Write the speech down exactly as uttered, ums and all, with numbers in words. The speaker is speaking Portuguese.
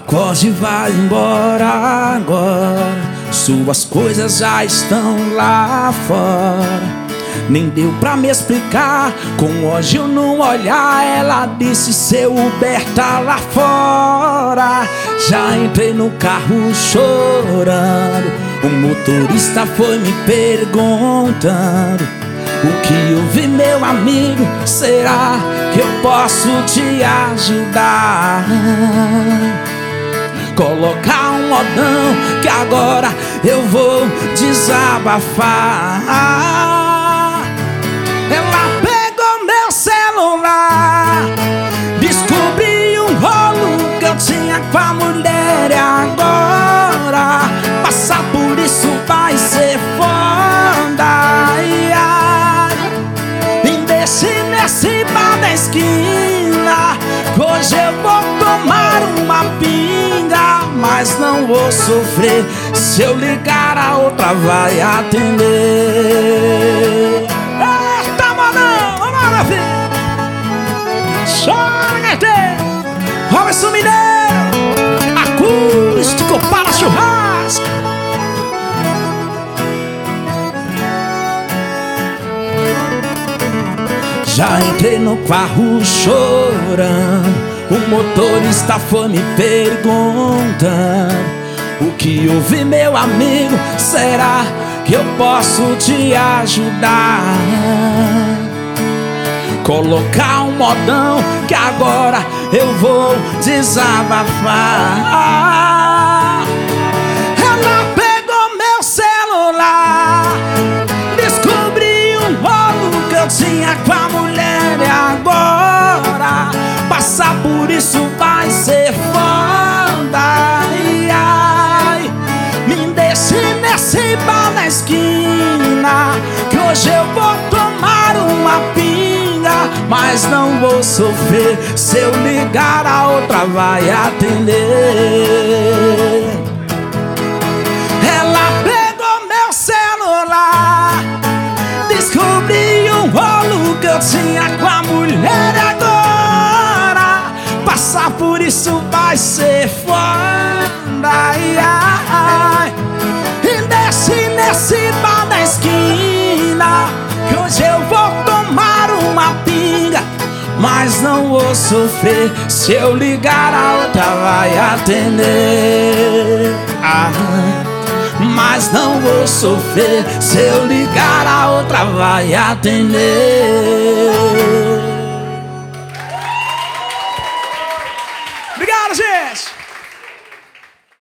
Acorde, vai embora agora. Suas coisas já estão lá fora. Nem deu pra me explicar com ódio no olhar. Ela disse: seu Uber tá lá fora. Já entrei no carro chorando. O motorista foi me perguntando: o que houve, meu amigo? Será que eu posso te ajudar? Colocar um modão que agora eu vou desabafar. Ela pegou meu celular, descobri um rolo que eu tinha com a mulher. E agora passar por isso vai ser foda. Ai, ai. Me deixe nesse bar da esquina, hoje eu vou tomar uma pinga, mas não vou sofrer. Se eu ligar, a outra vai atender. Eita, manão, vamos ver. Chora, gaiteiro, Robson Mineiro, acústico para churrasco. Já entrei no carro chorando. O motorista foi me perguntando: o que houve, meu amigo? Será que eu posso te ajudar? Colocar um modão que agora eu vou desabafar. Ela pegou meu celular, descobri um rolo que eu tinha com a mulher. E agora passar por isso vai ser foda. Ai, ai. Me deixe nesse bar na esquina, que hoje eu vou tomar uma pinga, mas não vou sofrer. Se eu ligar, a outra vai atender. Ela pegou meu celular, descobri um rolo que eu tinha com a mulher. E agora passar por isso vai ser foda. Ai, ai. E desce nesse bar da esquina, que hoje eu vou tomar uma pinga, mas não vou sofrer. Se eu ligar, a outra vai atender. Ah, mas não vou sofrer. Se eu ligar, a outra vai atender. Obrigado, gente!